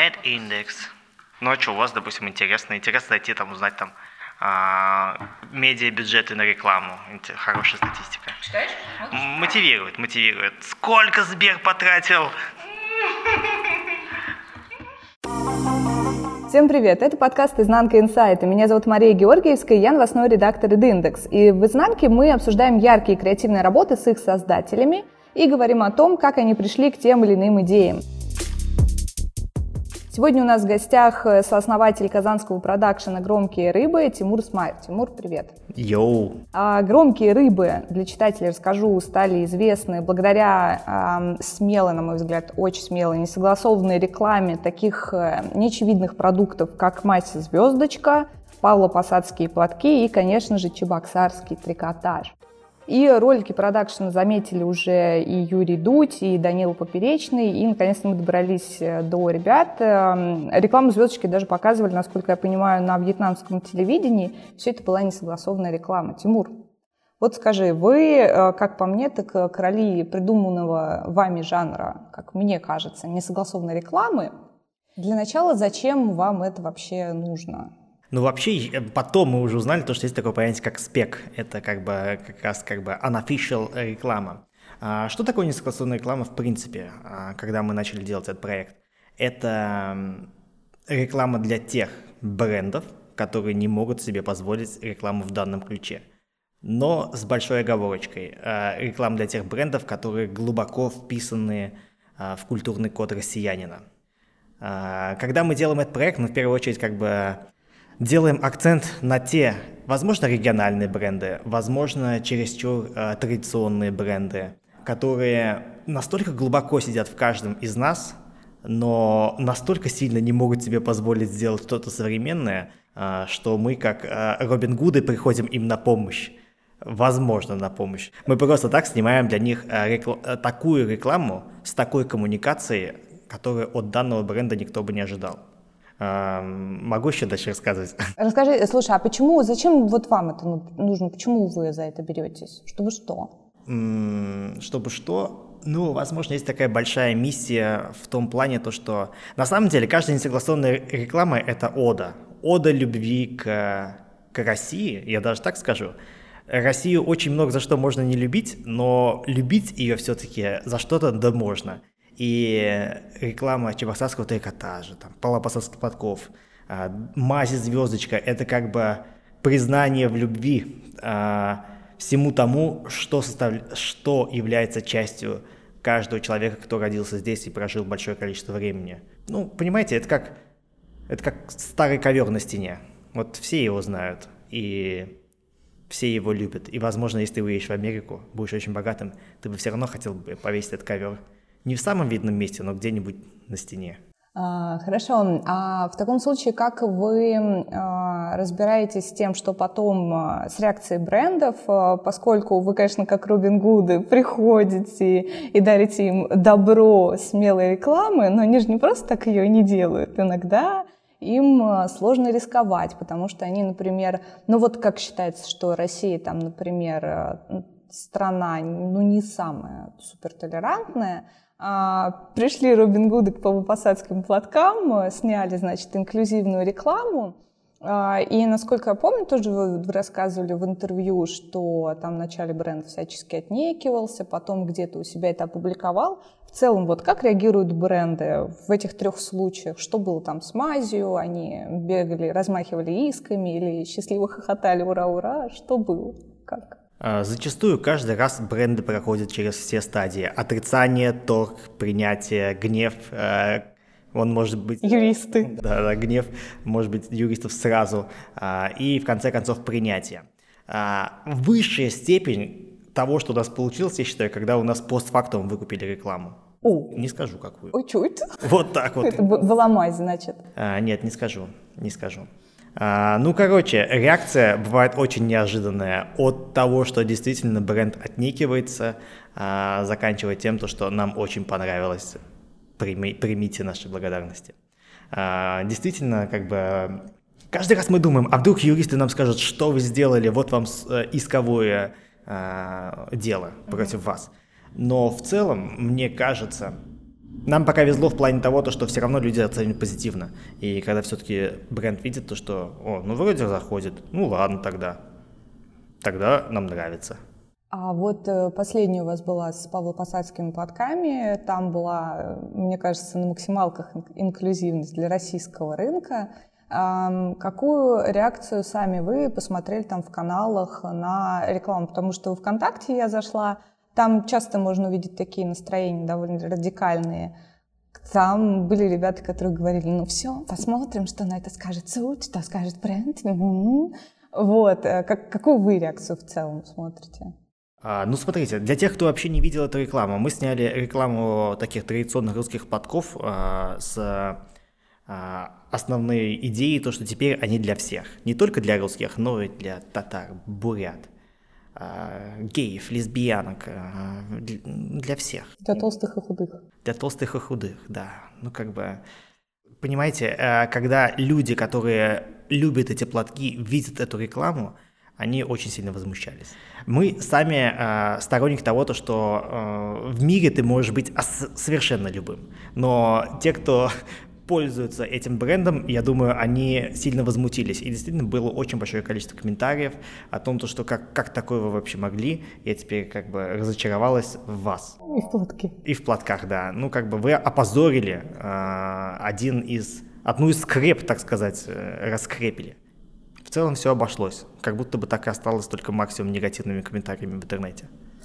Ad-индекс. Ну а что, у вас, допустим, интересно зайти там, узнать там медиабюджеты на рекламу. Хорошая статистика. Читаешь? Мотивирует. Сколько Сбер потратил? Всем привет! Это подкаст «Изнанка инсайта». Меня зовут Мария Георгиевская, я новостной редактор Ad-индекс. И в «Изнанке» мы обсуждаем яркие креативные работы с их создателями и говорим о том, как они пришли к тем или иным идеям. Сегодня у нас в гостях сооснователь казанского продакшена «Громкие рыбы» Тимур Смаев. Тимур, привет! Йоу! «Громкие рыбы», для читателей расскажу, стали известны благодаря смелой, на мой взгляд, очень смелой, несогласованной рекламе таких неочевидных продуктов, как «Мася-звездочка», «Павло-Посадские платки» и, конечно же, «Чебоксарский трикотаж». И ролики продакшена заметили уже и Юрий Дудь, и Данила Поперечный, и наконец-то мы добрались до ребят. Рекламу «Звездочки» даже показывали, насколько я понимаю, на вьетнамском телевидении. Все это была несогласованная реклама. Тимур, вот скажи, вы, как по мне, так короли придуманного вами жанра, как мне кажется, несогласованной рекламы. Для начала, зачем вам это вообще нужно? Ну, вообще, потом мы уже узнали, что есть такое понятие, как спек. Это как раз unofficial реклама. Что такое несогласованная реклама в принципе, когда мы начали делать этот проект? Это реклама для тех брендов, которые не могут себе позволить рекламу в данном ключе. Но с большой оговорочкой. Реклама для тех брендов, которые глубоко вписаны в культурный код россиянина. Когда мы делаем этот проект, мы в первую очередь делаем акцент на те, возможно, региональные бренды, возможно, чересчур традиционные бренды, которые настолько глубоко сидят в каждом из нас, но настолько сильно не могут себе позволить сделать что-то современное, что мы, как Робин Гуды, приходим им на помощь. Возможно, на помощь. Мы просто так снимаем для них такую рекламу с такой коммуникацией, которую от данного бренда никто бы не ожидал. Могу еще дальше рассказывать? Расскажи, слушай, зачем вот вам это нужно? Почему вы за это беретесь? Чтобы что? Чтобы что? Ну, возможно, есть такая большая миссия в том плане, то, что на самом деле каждая несогласованная реклама – это ода. Ода любви к России, я даже так скажу. Россию очень много за что можно не любить, но любить ее все-таки за что-то да можно. И реклама чебоксарского трикотажа, Павло-Посадских платков, Мася-звездочка – это признание в любви всему тому, что является частью каждого человека, кто родился здесь и прожил большое количество времени. Ну, понимаете, это как старый ковер на стене. Вот все его знают, и все его любят. И, возможно, если ты уедешь в Америку, будешь очень богатым, ты бы все равно хотел бы повесить этот ковер. Не в самом видном месте, но где-нибудь на стене. Хорошо. А в таком случае, как вы разбираетесь с тем, что потом с реакцией брендов, поскольку вы, конечно, как Робин Гуды приходите и дарите им добро смелой рекламы, но они же не просто так ее не делают. Иногда им сложно рисковать, потому что они, например, как считается, что Россия там, например, страна, не самая супертолерантная. Пришли Робин Гуды к Павло-Посадским платкам, сняли, инклюзивную рекламу. И, насколько я помню, тоже вы рассказывали в интервью, что там вначале бренд всячески отнекивался, потом где-то у себя это опубликовал. В целом, как реагируют бренды в этих 3 случаях? Что было там с мазью? Они бегали, размахивали исками или счастливо хохотали «Ура-ура»? Что было? Как? Зачастую каждый раз бренды проходят через все стадии. Отрицание, торг, принятие, гнев. Он может быть... Юристы. Да, гнев может быть юристов сразу. И в конце концов принятие. Высшая степень того, что у нас получилось, я считаю, когда у нас постфактум выкупили рекламу. Не скажу, какую. Ой, чуть. Вот так вот. Это была мазь, значит. Нет, не скажу. Реакция бывает очень неожиданная. От того, что действительно бренд отнекивается, заканчивая тем, что нам очень понравилось. Примите наши благодарности. Действительно, каждый раз мы думаем, а вдруг юристы нам скажут, что вы сделали, вот вам исковое дело против вас. Но в целом, мне кажется, Нам пока везло в плане того, что все равно люди оценивают позитивно. И когда все-таки бренд видит то, что, вроде заходит, ладно тогда нам нравится. А вот последняя у вас была с Павлопосадскими платками, там была, мне кажется, на максималках инклюзивность для российского рынка. Какую реакцию сами вы посмотрели там в каналах на рекламу? Потому что в ВКонтакте я зашла, там часто можно увидеть такие настроения довольно радикальные. Там были ребята, которые говорили, все, посмотрим, что на это скажет суд, что скажет бренд. Вот, какую вы реакцию в целом смотрите? Смотрите, для тех, кто вообще не видел эту рекламу, мы сняли рекламу таких традиционных русских платков с основной идеей, то, что теперь они для всех. Не только для русских, но и для татар, бурят, геев, лесбиянок, для всех. Для толстых и худых. Для толстых и худых, да. Понимаете, когда люди, которые любят эти платки, видят эту рекламу, они очень сильно возмущались. Мы сами сторонники того, что в мире ты можешь быть совершенно любым. Но те, кто пользуются этим брендом, я думаю, они сильно возмутились. И действительно было очень большое количество комментариев о том, что как такое вы вообще могли. Я теперь разочаровалась в вас. И в платке. И в платках, да. Вы опозорили одну из скреп, так сказать, раскрепили. В целом все обошлось. Как будто бы так и осталось только максимум негативными комментариями в интернете.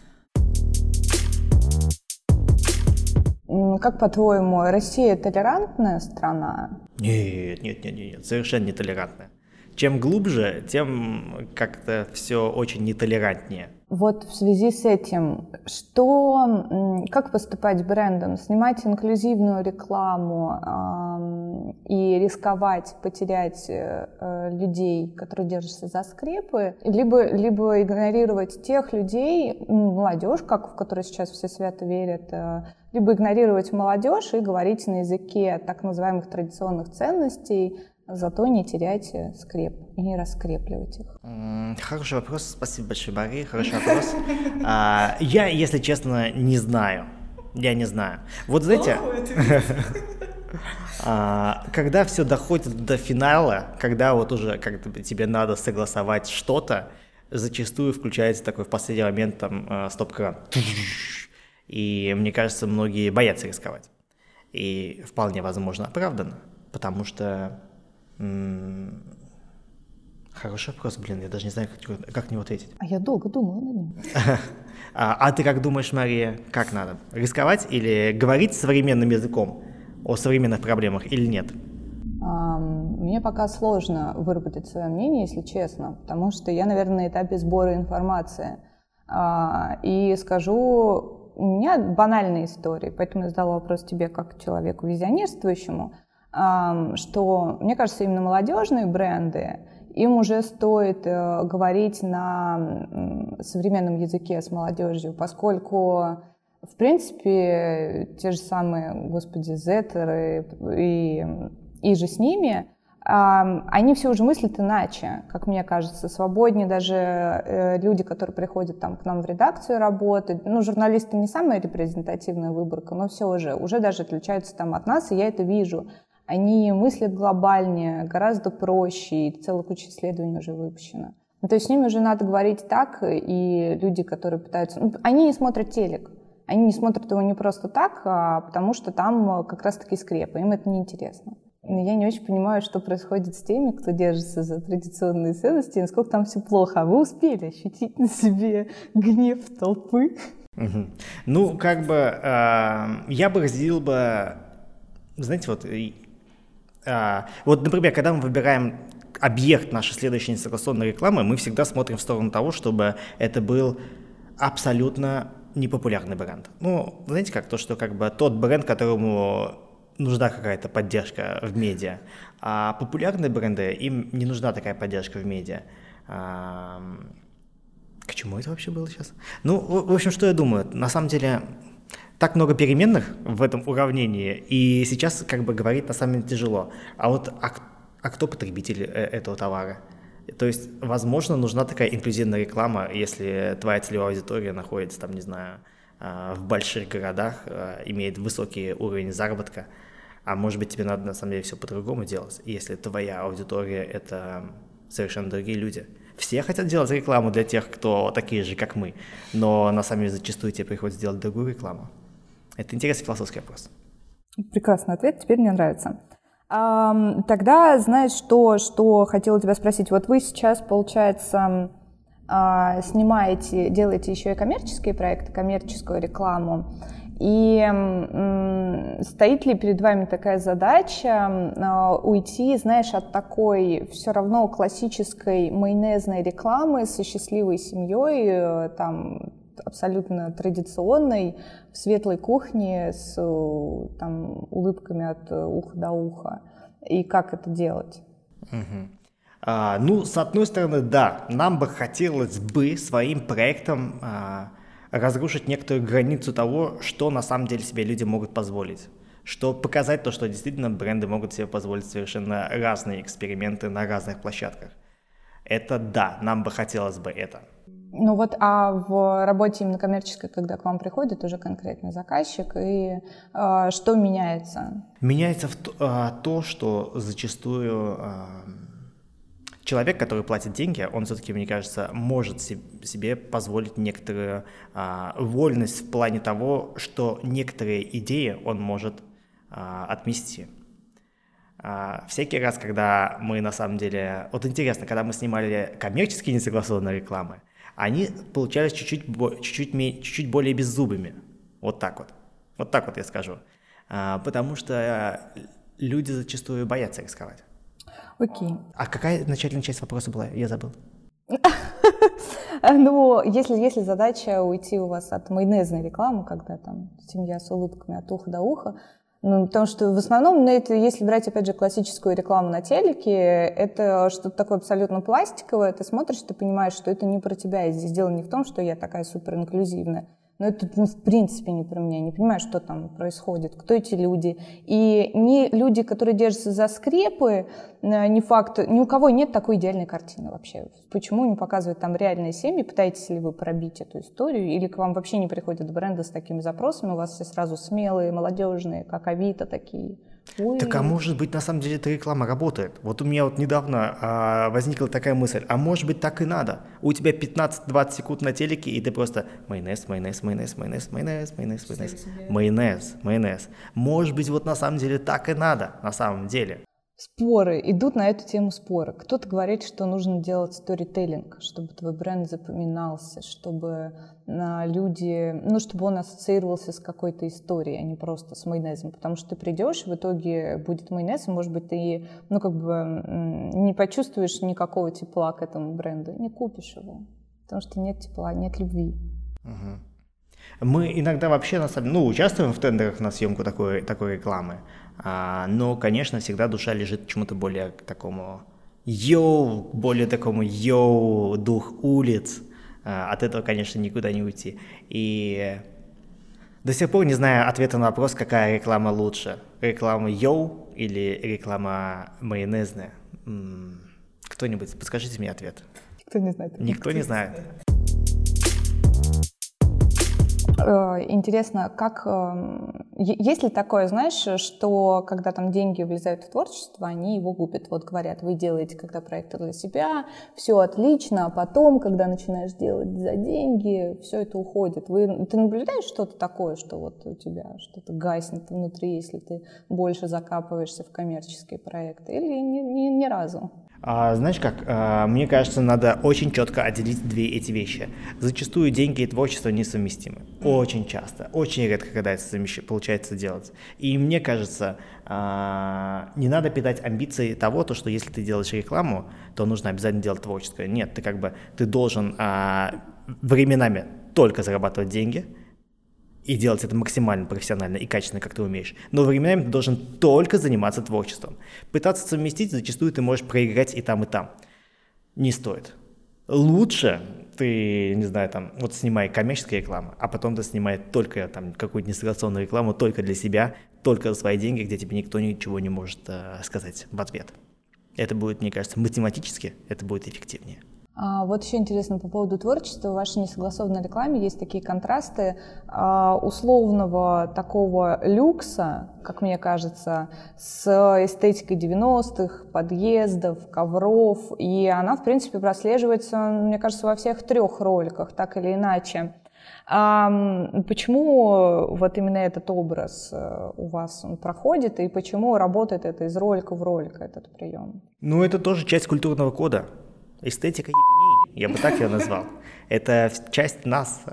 Как по-твоему, Россия толерантная страна? Нет, совершенно не толерантная. Чем глубже, тем как-то все очень нетолерантнее. Вот в связи с этим, как поступать брендом? Снимать инклюзивную рекламу и рисковать потерять людей, которые держатся за скрепы, либо игнорировать тех людей, молодежь, в которой сейчас все свято верят, либо игнорировать молодежь и говорить на языке так называемых традиционных ценностей, зато не терять скреп и не раскрепливать их. Хороший вопрос, спасибо большое, Мария, хороший вопрос. Я, если честно, не знаю. Я не знаю. Вот знаете, когда все доходит до финала, когда вот уже как-то тебе надо согласовать что-то, зачастую включается такой в последний момент там стоп-кран. И мне кажется, многие боятся рисковать. И вполне возможно оправданно, потому что... Хороший вопрос, я даже не знаю, как на него ответить. А я долго думала на нем. А ты как думаешь, Мария, как надо? Рисковать или говорить современным языком о современных проблемах или нет? Мне пока сложно выработать свое мнение, если честно, потому что я, наверное, на этапе сбора информации. И скажу, у меня банальная история, поэтому я задала вопрос тебе как человеку визионерствующему, что, мне кажется, именно молодежные бренды, им уже стоит говорить на современном языке с молодежью, поскольку, в принципе, те же самые, зеттеры и же с ними, они все уже мыслят иначе, как мне кажется, свободнее даже люди, которые приходят там к нам в редакцию работать. Журналисты не самая репрезентативная выборка, но все уже даже отличаются там от нас, и я это вижу. Они мыслят глобальнее, гораздо проще, и целая куча исследований уже выпущена. То есть с ними уже надо говорить так, и люди, которые пытаются... они не смотрят телек, они не смотрят его не просто так, а потому что там как раз-таки скрепы, им это неинтересно. Я не очень понимаю, что происходит с теми, кто держится за традиционные ценности, и насколько там все плохо. А вы успели ощутить на себе гнев толпы? Я бы разделил знаете, например, когда мы выбираем объект нашей следующей несогласованной рекламы, мы всегда смотрим в сторону того, чтобы это был абсолютно непопулярный бренд. Знаете, как то, что тот бренд, которому нужна какая-то поддержка в медиа, а популярные бренды, им не нужна такая поддержка в медиа. К чему это вообще было сейчас? В общем, что я думаю? На самом деле, так много переменных в этом уравнении, и сейчас говорить на самом деле тяжело. А кто потребитель этого товара? То есть, возможно, нужна такая инклюзивная реклама, если твоя целевая аудитория находится там, не знаю, в больших городах имеет высокий уровень заработка, а может быть тебе надо на самом деле все по-другому делать, если твоя аудитория — это совершенно другие люди. Все хотят делать рекламу для тех, кто такие же, как мы, но на самом деле зачастую тебе приходится делать другую рекламу. Это интересный философский вопрос. Прекрасный ответ, теперь мне нравится. Тогда, знаешь, что хотела тебя спросить. Вот вы сейчас, получается, снимаете, делаете еще и коммерческие проекты, коммерческую рекламу. И стоит ли перед вами такая задача уйти, знаешь, от такой все равно классической майонезной рекламы со счастливой семьей, там, абсолютно традиционной, в светлой кухне с там, улыбками от уха до уха? И как это делать? Ну, с одной стороны, да, нам бы хотелось бы своим проектом разрушить некоторую границу того, что на самом деле себе люди могут позволить. Что показать то, что действительно бренды могут себе позволить совершенно разные эксперименты на разных площадках. Это да, нам бы хотелось бы это. Ну вот, а в работе именно коммерческой, когда к вам приходит уже конкретный заказчик, и что меняется? Меняется то, что зачастую человек, который платит деньги, он все-таки, мне кажется, может себе позволить некоторую вольность в плане того, что некоторые идеи он может отмести. Всякий раз, когда мы на самом деле... Вот интересно, когда мы снимали коммерческие несогласованные рекламы, они получались чуть-чуть более беззубыми. Вот так вот. Вот так вот я скажу. Потому что люди зачастую боятся рисковать. Окей. А какая начальная часть вопроса была? Я забыл. Ну, если задача уйти у вас от майонезной рекламы, когда там семья с улыбками от уха до уха, ну, потому что в основном, это, если брать, опять же, классическую рекламу на телеке, это что-то такое абсолютно пластиковое, ты смотришь, ты понимаешь, что это не про тебя, и здесь дело не в том, что я такая суперинклюзивная, но это, в принципе не про меня, не понимаю, что там происходит, кто эти люди. И не люди, которые держатся за скрепы, не факт, ни у кого нет такой идеальной картины вообще. Почему не показывают там реальные семьи? Пытаетесь ли вы пробить эту историю? Или к вам вообще не приходят бренды с такими запросами? У вас все сразу смелые, молодежные, как Авито такие? Ой. Так, а может быть, на самом деле эта реклама работает? Вот у меня вот недавно возникла такая мысль, а может быть так и надо? У тебя 15-20 секунд на телеке, и ты просто майонез. Может быть, вот на самом деле так и надо, на самом деле. Споры, идут на эту тему споры. Кто-то говорит, что нужно делать сторителлинг, чтобы твой бренд запоминался, чтобы люди, чтобы он ассоциировался с какой-то историей, а не просто с майонезом. Потому что ты придешь, в итоге будет майонез, и, может быть, ты, не почувствуешь никакого тепла к этому бренду, не купишь его, потому что нет тепла, нет любви. Мы иногда вообще, на самом деле, участвуем в тендерах на съемку такой рекламы, но, конечно, всегда душа лежит к чему-то более такому дух улиц. От этого, конечно, никуда не уйти. И до сих пор не знаю ответа на вопрос, какая реклама лучше. Реклама йоу или реклама майонезная? Кто-нибудь, подскажите мне ответ. Никто не знает. Никто не знает. Интересно, есть ли такое, знаешь, что когда там деньги влезают в творчество, они его губят. Вот говорят, вы делаете когда проекты для себя, все отлично, а потом, когда начинаешь делать за деньги, все это уходит. Ты наблюдаешь что-то такое, что вот у тебя что-то гаснет внутри, если ты больше закапываешься в коммерческие проекты, или ни разу? Знаешь как, мне кажется, надо очень четко отделить две эти вещи. Зачастую деньги и творчество несовместимы. Очень часто, очень редко, когда это получается делать. И мне кажется, не надо питать амбиции того, что если ты делаешь рекламу, то нужно обязательно делать творческое. Нет, ты должен временами только зарабатывать деньги, и делать это максимально профессионально и качественно, как ты умеешь. Но временами ты должен только заниматься творчеством. Пытаться совместить зачастую ты можешь проиграть и там, и там. Не стоит. Лучше ты, не знаю, снимай коммерческую рекламу, а потом ты снимай только какую-то несогласованную рекламу только для себя, только за свои деньги, где тебе никто ничего не может сказать в ответ. Это будет, мне кажется, математически, это будет эффективнее. Вот еще интересно по поводу творчества. В вашей несогласованной рекламе есть такие контрасты условного такого люкса, как мне кажется, с эстетикой 90-х, подъездов, ковров. И она, в принципе, прослеживается, мне кажется, во всех 3 роликах, так или иначе. Почему вот именно этот образ у вас он проходит, и почему работает это из ролика в ролик, этот прием? Ну, это тоже часть культурного кода. Эстетика ебеней, я бы так ее назвал. Это часть нас.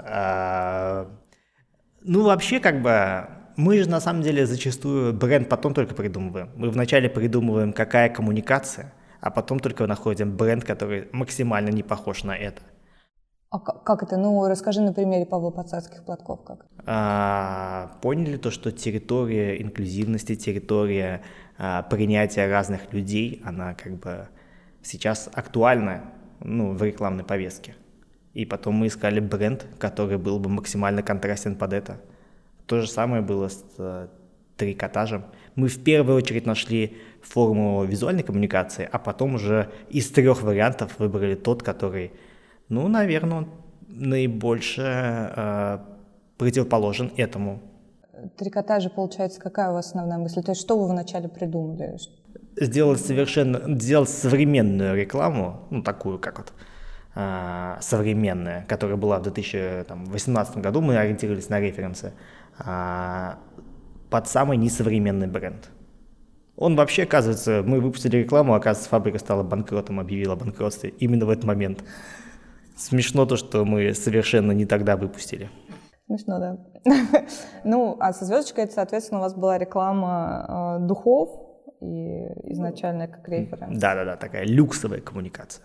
Ну, вообще, как бы, мы же на самом деле зачастую бренд потом только придумываем. Мы вначале придумываем, какая коммуникация, а потом только находим бренд, который максимально не похож на это. А как это? Ну, расскажи на примере павлово-посадских платков. Как? Поняли то, что территория инклюзивности, территория принятия разных людей, она как бы сейчас актуальна, ну, в рекламной повестке. И потом мы искали бренд, который был бы максимально контрастен под это. То же самое было с трикотажем. Мы в первую очередь нашли форму визуальной коммуникации, а потом уже из 3 вариантов выбрали тот, который, ну, наверное, он наибольше противоположен этому. Трикотажи, получается, какая у вас основная мысль? То есть что вы вначале придумали? Сделать современную рекламу, ну, такую, как вот современная, которая была в 2018 году, мы ориентировались на референсы, под самый несовременный бренд. Он вообще, оказывается, мы выпустили рекламу, оказывается, фабрика стала банкротом, объявила о банкротстве именно в этот момент. Смешно то, что мы совершенно не тогда выпустили. Смешно, да. Ну, а со звездочкой, это, соответственно, у вас была реклама духов и изначально как референс. Да, такая люксовая коммуникация.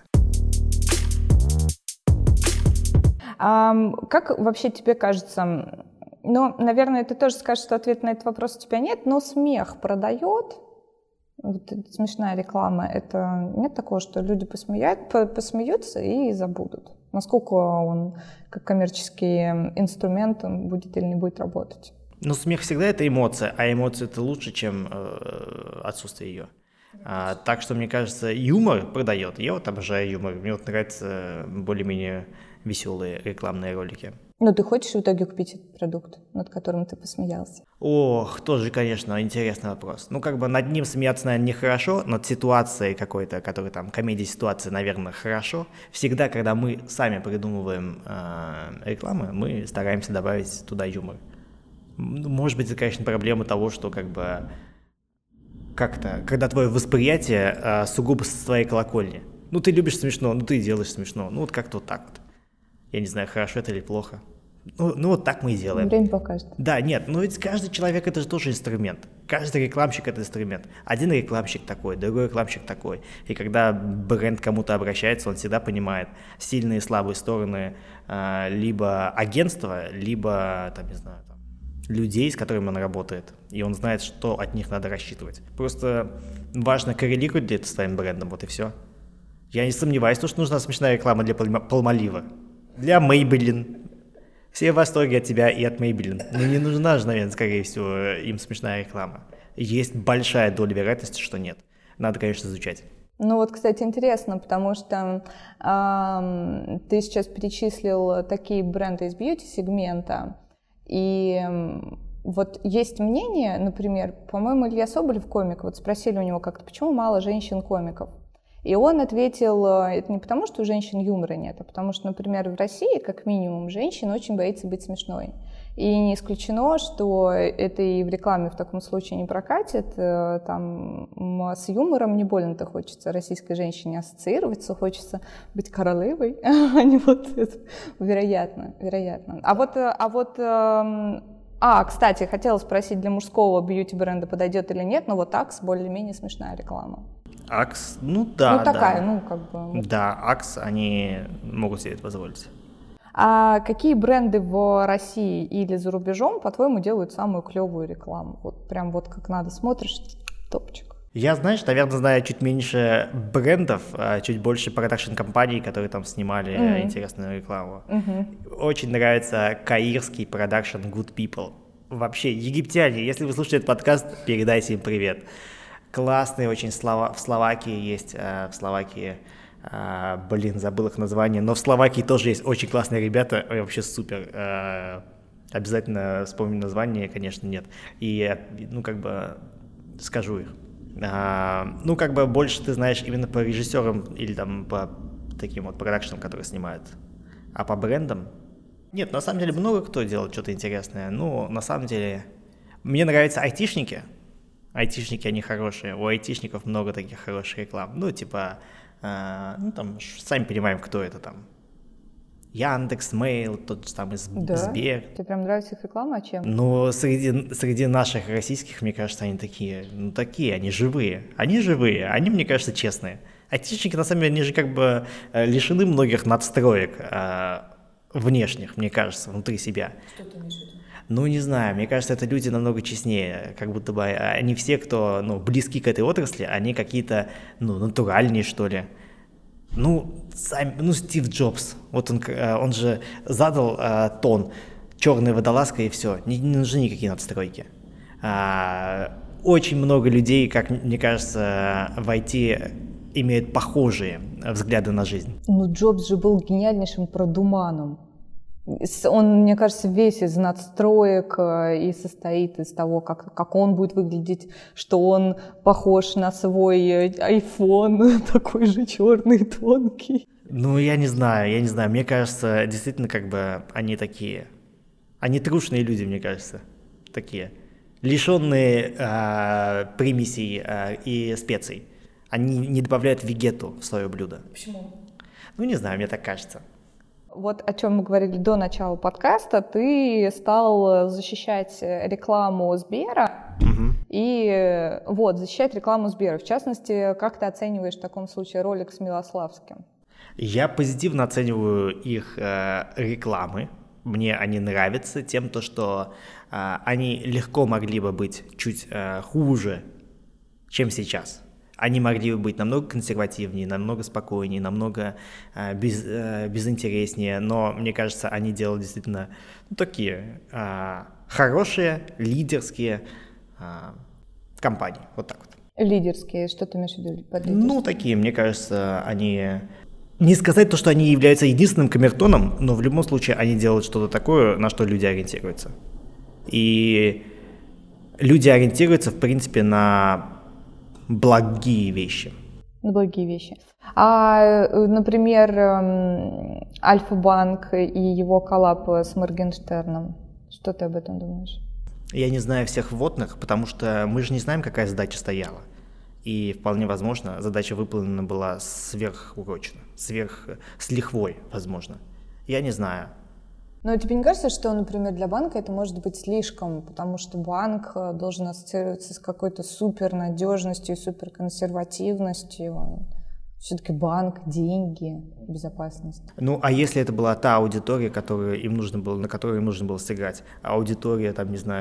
Как вообще тебе кажется, ну, наверное, ты тоже скажешь, что ответа на этот вопрос у тебя нет, но смех продает? Вот смешная реклама, это нет такого, что люди посмеются и забудут? Насколько он как коммерческий инструмент он будет или не будет работать? Ну, смех всегда это эмоция, а эмоция это лучше, чем отсутствие ее. Так что, мне кажется, юмор продает. Я вот обожаю юмор. Мне вот нравятся более-менее веселые рекламные ролики. Ну, ты хочешь в итоге купить этот продукт, над которым ты посмеялся? Ох, тоже, конечно, интересный вопрос. Ну, как бы над ним смеяться, наверное, нехорошо, над ситуацией какой-то, которая там, комедия ситуации, наверное, хорошо. Всегда, когда мы сами придумываем рекламы, мы стараемся добавить туда юмор. Может быть, это, конечно, проблема того, что как бы как-то, когда твое восприятие сугубо со своей колокольни. Ну, ты любишь смешно, ну, ты делаешь смешно. Ну, вот как-то вот так вот. Я не знаю, хорошо это или плохо. Ну вот так мы и делаем. Время покажет. Да, нет, но ведь каждый человек это же тоже инструмент. Каждый рекламщик это инструмент. Один рекламщик такой, другой рекламщик такой. И когда бренд к кому-то обращается, он всегда понимает сильные и слабые стороны либо агентства, либо, там, не знаю, там, людей, с которыми он работает. И он знает, что от них надо рассчитывать. Просто важно коррелировать это с твоим брендом, вот и все. Я не сомневаюсь, что нужна смешная реклама для Palmolive. Для Maybelline. Все в восторге от тебя и от Maybelline. Но не нужна же, наверное, скорее всего, им смешная реклама. Есть большая доля вероятности, что нет. Надо, конечно, изучать. Ну вот, кстати, интересно, потому что ты сейчас перечислил такие бренды из бьюти-сегмента, и вот есть мнение, например, по-моему, Илья Соболев, комик, вот спросили у него как-то, почему мало женщин-комиков. И он ответил, это не потому, что у женщин юмора нет, а потому что, например, в России, как минимум, женщина очень боится быть смешной. И не исключено, что это и в рекламе в таком случае не прокатит. Там с юмором не больно-то хочется российской женщине ассоциироваться, хочется быть королевой, а не вот это. Вероятно. Кстати, хотела спросить, для мужского бьюти-бренда подойдет или нет, но вот Axe более-менее смешная реклама. Axe, ну да. Ну такая, да. ну как бы. Да, Axe, они могут себе это позволить. А какие бренды в России или за рубежом, по-твоему, делают самую клевую рекламу? Вот прям вот как надо смотришь, топчик. Я, знаешь, наверное, знаю чуть меньше брендов, а чуть больше продакшн-компаний, которые там снимали интересную рекламу. Очень нравится каирский продакшн Good People. Вообще, египтяне, если вы слушаете этот подкаст, передайте им привет. Классные очень слова. В Словакии есть, Забыл их название, но в Словакии тоже есть очень классные ребята, вообще супер. Обязательно вспомню название, конечно, нет. И, скажу их. Больше ты знаешь именно по режиссерам или там по таким вот продакшенам, которые снимают. А по брендам? Нет, на самом деле много кто делает что-то интересное. На самом деле, мне нравятся айтишники. Айтишники, они хорошие. У айтишников много таких хороших реклам. Сами понимаем, кто это там. Яндекс.Мейл, тот же самый Сбер. Тебе прям нравится их реклама, а чем? Среди наших российских, мне кажется, они такие, они живые. Они, мне кажется, честные. Айтишники, на самом деле, они же лишены многих надстроек внешних, мне кажется, внутри себя. Что ты имеешь в виду? Не знаю, мне кажется, это люди намного честнее, как будто бы они все, кто, близки к этой отрасли, они какие-то, натуральнее, что ли. Стив Джобс, вот он же задал тон, черная водолазка и все, не нужны никакие надстройки. Очень много людей, как мне кажется, в IT имеют похожие взгляды на жизнь. Джобс же был гениальнейшим продуманом. Он, мне кажется, весь из надстроек и состоит из того, как он будет выглядеть, что он похож на свой iPhone, такой же черный, тонкий. Я не знаю. Мне кажется, действительно, они такие. Они трушные люди, мне кажется, такие. Лишенные примесей и специй. Они не добавляют вегету в свое блюдо. Почему? Не знаю, мне так кажется. Вот о чем мы говорили до начала подкаста, ты стал защищать рекламу Сбера и защищать рекламу Сбера. В частности, как ты оцениваешь в таком случае ролик с Милославским? Я позитивно оцениваю их рекламы. Мне они нравятся тем, что они легко могли бы быть чуть хуже, чем сейчас. Они могли бы быть намного консервативнее, намного спокойнее, намного безинтереснее, но, мне кажется, они делают действительно такие хорошие, лидерские компании. Вот так вот. Лидерские, что ты имеешь в виду под лидерские? Такие, мне кажется, они... Не сказать то, что они являются единственным камертоном, но в любом случае они делают что-то такое, на что люди ориентируются. И люди ориентируются, в принципе, на благие вещи. Например, Альфа-банк и его коллаб с Моргенштерном. Что ты об этом думаешь? Я не знаю всех вводных, потому что мы же не знаем, какая задача стояла. И вполне возможно, задача выполнена была сверхурочно, с лихвой, возможно. Я не знаю. Но тебе не кажется, что, например, для банка это может быть слишком, потому что банк должен ассоциироваться с какой-то супернадежностью, суперконсервативностью? Все-таки банк, деньги, безопасность. А если это была та аудитория, на которую им нужно было сыграть? Аудитория,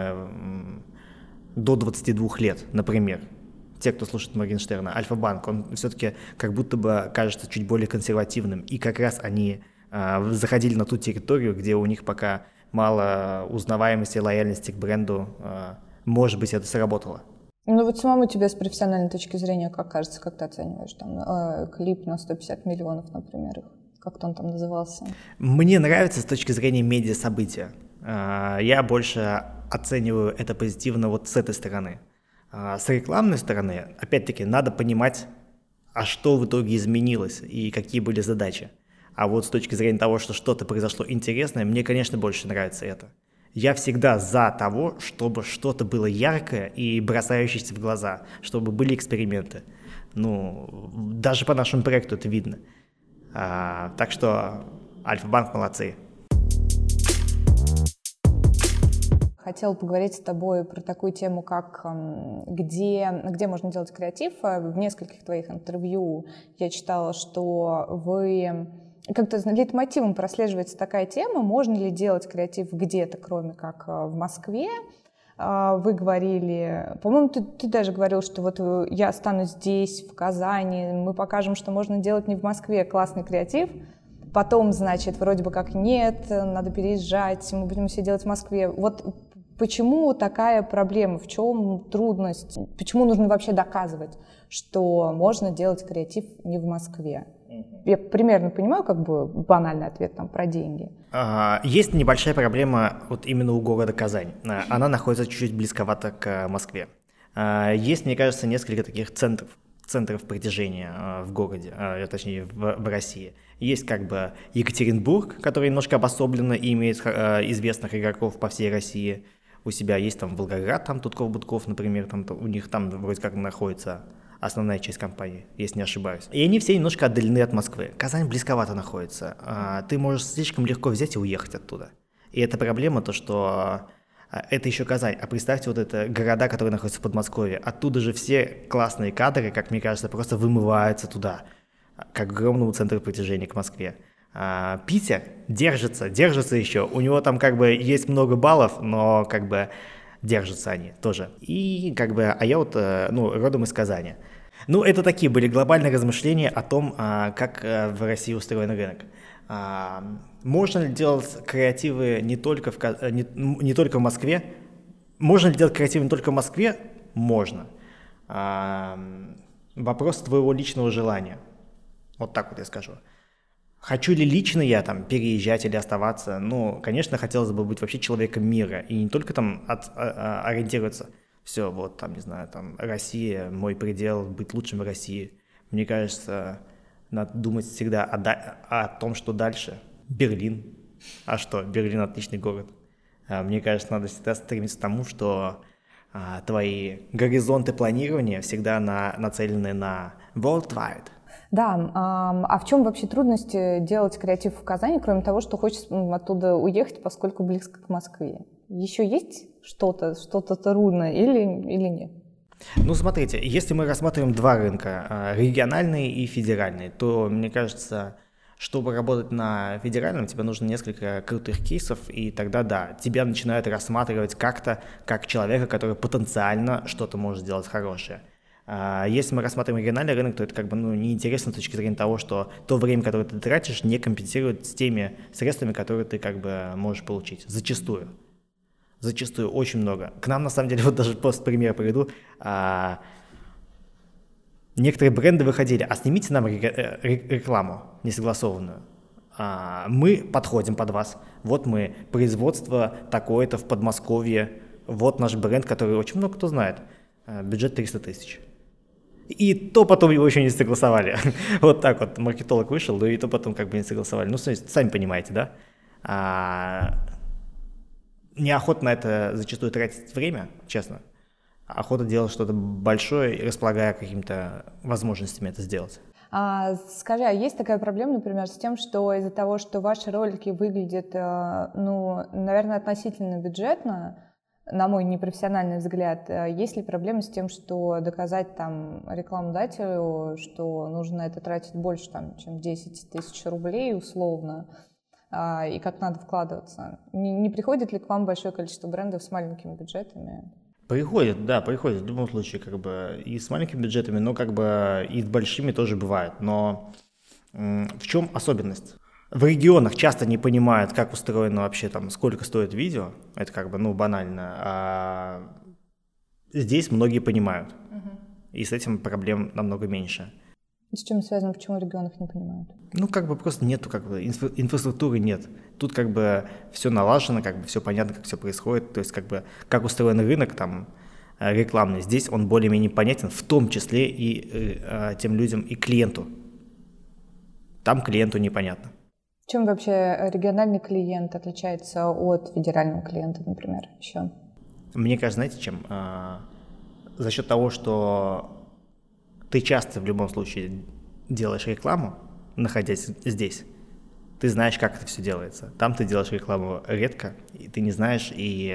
до 22 лет, например. Те, кто слушает Моргенштерна. Альфа-банк, он все-таки как будто бы кажется чуть более консервативным. И как раз они заходили на ту территорию, где у них пока мало узнаваемости и лояльности к бренду. Может быть, это сработало. Самому тебе с профессиональной точки зрения, как кажется, как ты оцениваешь клип на 150 миллионов, например, как-то он там назывался? Мне нравится с точки зрения медиа-события. Я больше оцениваю это позитивно с этой стороны. С рекламной стороны, опять-таки, надо понимать, что в итоге изменилось и какие были задачи. А с точки зрения того, что что-то произошло интересное, мне, конечно, больше нравится это. Я всегда за того, чтобы что-то было яркое и бросающееся в глаза, чтобы были эксперименты. Даже по нашему проекту это видно. Так что Альфа-банк молодцы. Хотела поговорить с тобой про такую тему, как где можно делать креатив. В нескольких твоих интервью я читала, что вы как-то лейтмотивом прослеживается такая тема, можно ли делать креатив где-то, кроме как в Москве. Вы говорили, по-моему, ты даже говорил, что я останусь здесь, в Казани, мы покажем, что можно делать не в Москве классный креатив. Потом, значит, вроде бы как нет, надо переезжать, мы будем все делать в Москве. Почему такая проблема, в чем трудность, почему нужно вообще доказывать, что можно делать креатив не в Москве? Я примерно понимаю, как бы банальный ответ там про деньги. Есть небольшая проблема вот именно у города Казань. Она находится чуть-чуть близковато к Москве. Есть, мне кажется, несколько таких центров притяжения в городе, точнее в России. Есть как бы Екатеринбург, который немножко обособленно и имеет известных игроков по всей России. У себя есть там Волгоград, там Тутков-Будков, например, там, у них там вроде как находится основная часть компании, если не ошибаюсь. И они все немножко отдалены от Москвы. Казань близковато находится. Ты можешь слишком легко взять и уехать оттуда. И это проблема, то что это еще Казань. А представьте вот это города, которые находятся в Подмосковье. Оттуда же все классные кадры, как мне кажется, просто вымываются туда, к огромному центру притяжения, к Москве. Питер держится еще. У него там как бы есть много баллов, но как бы держатся они тоже. И как бы, а я вот, родом из Казани. Это такие были глобальные размышления о том, как в России устроен рынок. Можно ли делать креативы не только в Москве? Можно ли делать креативы не только в Москве? Можно. Вопрос твоего личного желания. Вот так вот я скажу. Хочу ли лично я там переезжать или оставаться? Конечно, хотелось бы быть вообще человеком мира. И не только там ориентироваться. Все, вот там, не знаю, там Россия, мой предел, быть лучшим в России. Мне кажется, надо думать всегда о том, что дальше. Берлин. А что? Берлин отличный город. Мне кажется, надо всегда стремиться к тому, что твои горизонты планирования всегда нацелены на worldwide. Да, а в чем вообще трудности делать креатив в Казани, кроме того, что хочется оттуда уехать, поскольку близко к Москве? Еще есть что-то трудное или нет? Смотрите, если мы рассматриваем два рынка, региональный и федеральный, то, мне кажется, чтобы работать на федеральном, тебе нужно несколько крутых кейсов, и тогда, да, тебя начинают рассматривать как-то как человека, который потенциально что-то может сделать хорошее. Если мы рассматриваем региональный рынок, то это как бы неинтересно с точки зрения того, что то время, которое ты тратишь, не компенсирует с теми средствами, которые ты как бы можешь получить. Зачастую очень много. К нам, на самом деле, вот даже просто пример приведу. Некоторые бренды выходили, снимите нам рекламу несогласованную. Мы подходим под вас. Вот мы, производство такое-то в Подмосковье. Вот наш бренд, который очень много кто знает. Бюджет 300 тысяч. И то потом его еще не согласовали. Вот так вот маркетолог вышел, и то потом как бы не согласовали. Сами понимаете, да? Неохота на это зачастую тратить время, честно. Охота делать что-то большое и располагая какими-то возможностями это сделать. Скажи, есть такая проблема, например, с тем, что из-за того, что ваши ролики выглядят, наверное, относительно бюджетно, на мой непрофессиональный взгляд, есть ли проблемы с тем, что доказать там рекламодателю, что нужно на это тратить больше, чем 10 тысяч рублей условно, и как надо вкладываться? Не приходит ли к вам большое количество брендов с маленькими бюджетами? Приходит в любом случае, как бы и с маленькими бюджетами, но как бы и с большими тоже бывает. Но в чем особенность? В регионах часто не понимают, как устроено вообще там, сколько стоит видео. Это как бы, банально. А здесь многие понимают. И с этим проблем намного меньше. С чем связано, почему в регионах не понимают? Просто нету, инфраструктуры нет. Тут как бы все налажено, как бы все понятно, как все происходит. То есть как устроен рынок там рекламный. Здесь он более-менее понятен, в том числе и тем людям, и клиенту. Там клиенту непонятно. Чем вообще региональный клиент отличается от федерального клиента, например, еще? Мне кажется, знаете, чем? За счет того, что ты часто в любом случае делаешь рекламу, находясь здесь, ты знаешь, как это все делается. Там ты делаешь рекламу редко, и ты не знаешь, и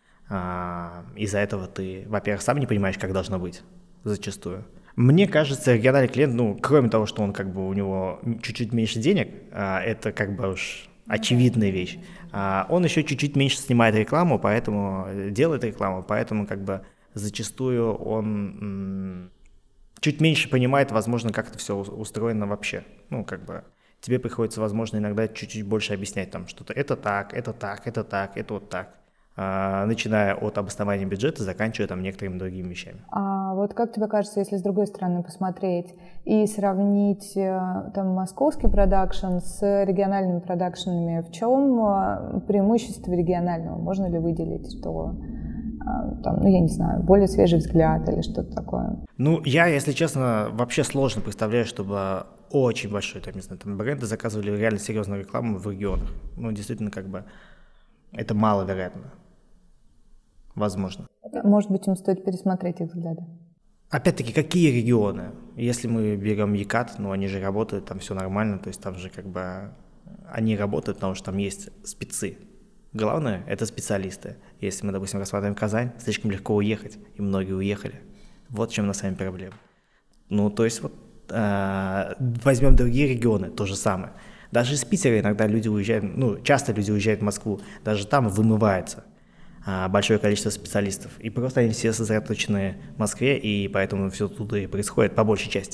из-за этого ты, во-первых, сам не понимаешь, как должно быть зачастую. Мне кажется, региональный клиент, кроме того, что он как бы у него чуть-чуть меньше денег, это как бы уж очевидная вещь, он еще чуть-чуть меньше снимает рекламу, поэтому делает рекламу, поэтому как бы зачастую он чуть меньше понимает, возможно, как это все устроено вообще. Тебе приходится, возможно, иногда чуть-чуть больше объяснять там что-то. Это так, это так, это так, это вот так. Начиная от обоснования бюджета, заканчивая там некоторыми другими вещами. вот как тебе кажется, если с другой стороны посмотреть и сравнить там московский продакшн с региональными продакшенами, в чем преимущество регионального? Можно ли выделить, что там, ну, я не знаю, более свежий взгляд или что-то такое? Ну, я, если честно, вообще сложно представляю, чтобы очень большой, там, не знаю, там бренды заказывали реально серьезную рекламу в регионах. Ну, действительно, как бы, это маловероятно. Возможно. Может быть, им стоит пересмотреть их взгляды. Опять-таки, какие регионы? Если мы берем ЕКАТ, ну, они же работают, там все нормально, то есть там же как бы они работают, потому что там есть спецы. Главное – это специалисты. Если мы, допустим, рассматриваем Казань, слишком легко уехать, и многие уехали. Вот в чем на самом деле проблема. Ну, то есть вот возьмем другие регионы, то же самое. Даже из Питера иногда люди уезжают, ну, часто люди уезжают в Москву, даже там вымывается большое количество специалистов. И просто они все сосредоточены в Москве, и поэтому все тут и происходит по большей части.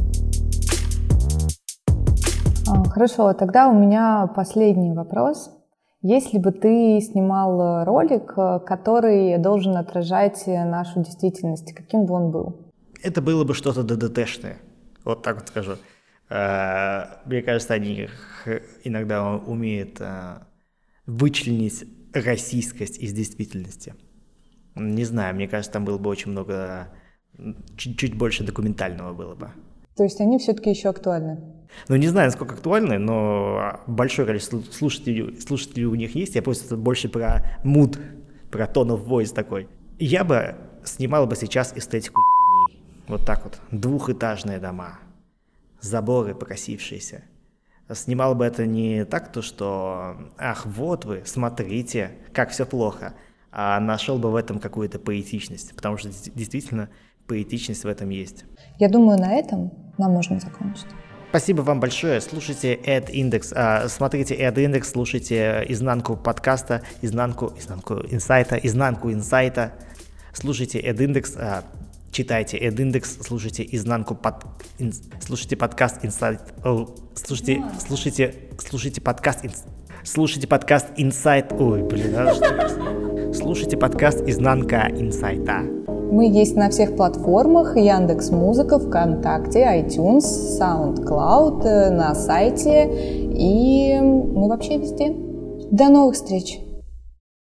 Хорошо, тогда у меня последний вопрос. Если бы ты снимал ролик, который должен отражать нашу действительность, каким бы он был? Это было бы что-то ДДТшное, вот так вот скажу. Мне кажется, они иногда умеют вычленить российскость из действительности. Не знаю, мне кажется, там было бы очень много, чуть больше документального было бы. То есть они все-таки еще актуальны? Ну, не знаю, насколько актуальны, но большое количество слушателей у них есть. Я просто больше про mood, про tone of voice такой. Я бы снимал бы сейчас эстетику ебеней. Вот так вот. Двухэтажные дома, заборы покосившиеся. Снимал бы это не так, то что «ах, вот вы, смотрите, как все плохо», а нашел бы в этом какую-то поэтичность, потому что действительно поэтичность в этом есть. Я думаю, на этом нам можно закончить. Спасибо вам большое. Слушайте AdIndex, смотрите AdIndex, слушайте изнанку подкаста, изнанку инсайта. Слушайте AdIndex, читайте AdIndex, слушайте слушайте подкаст Инсайт. Слушайте подкаст Инсайт. Ой, блин, слушайте подкаст Изнанка инсайта. Мы есть на всех платформах: Яндекс.Музыка, ВКонтакте, iTunes, SoundCloud, на сайте, и мы вообще везде. До новых встреч!